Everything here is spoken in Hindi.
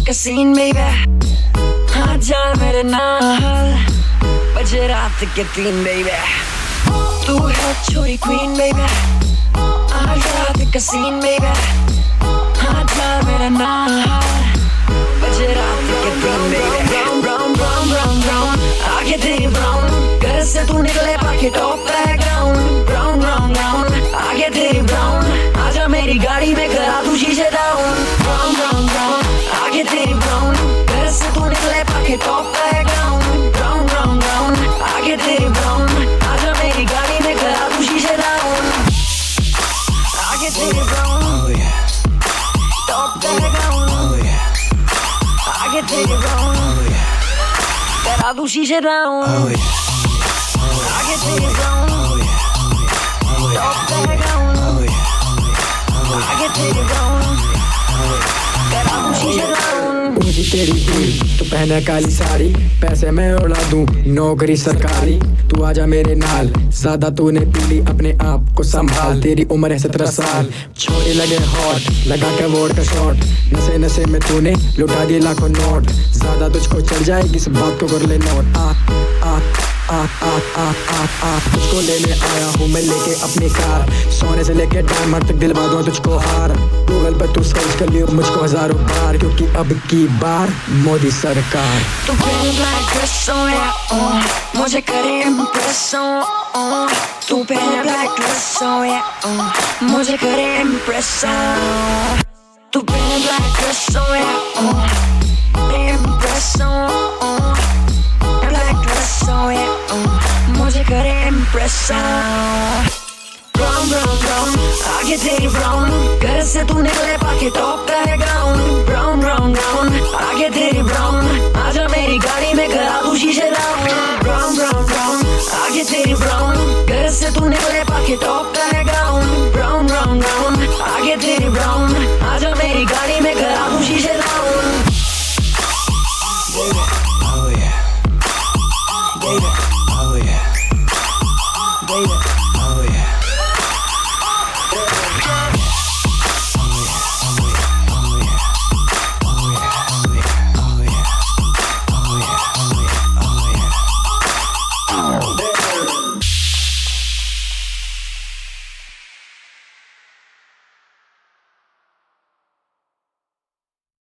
कसीन baby हाँ जा मेरे नाल बजे रात के 3 baby तू है छोरी queen baby आज रात का सीन baby हाँ जा मेरे नाल बजे रात के 3 baby brown brown brown brown brown आगे तेरी brown घर से तू निकले पाके top background brown brown brown आगे तेरी brown आजा मेरी गाड़ी में करा तू शीशे डाउन brown brown brown आगे तेरी brown घर से तू निकले पाके top background brown brown brown आगे तेरी brown आजा मेरी गाड़ी में करा तू शीशे डाउन आगे तेरी brown टॉप बैकग्राउंड आगे तेरी brown करा तू शीशे डाउन आगे तेरी brown टॉप बैकग्राउंड आगे तेरी brown करा तू शीशे डाउन मुझे तेरी दिल तो पहना काली साड़ी पैसे मैं उड़ा दूं नौकरी सरकारी तू आजा मेरे नाल ज्यादा तूने पीली अपने आप को संभाल तेरी उम्र है 17 साल छोरे लगे हॉट लगा के वोट का शॉट नशे नशे में तूने लुटा दिए लाखों नोट ज्यादा तुझको चढ़ जाएगी इस बात को कर ले नोट तुझको लेने आया हूँ मैं लेके अपनी कार सोने से लेके डायमंड तक दिलवा दूँ तुझको हार गूगल पर तू सर्च कर लियो मुझको हजारों बार क्योंकि अब की बार मोदी सरकार तू पहन ब्लैक ड्रेस मुझे करे इम्प्रेस तू पहन ब्लैक ड्रेस मुझे करे इम्प्रेस तू पहन black dress impress black dress मुझे करे इम्प्रेस brown brown brown आगे तेरी brown घर से तू निकले पाके टॉप बैकग्राउंड brown brown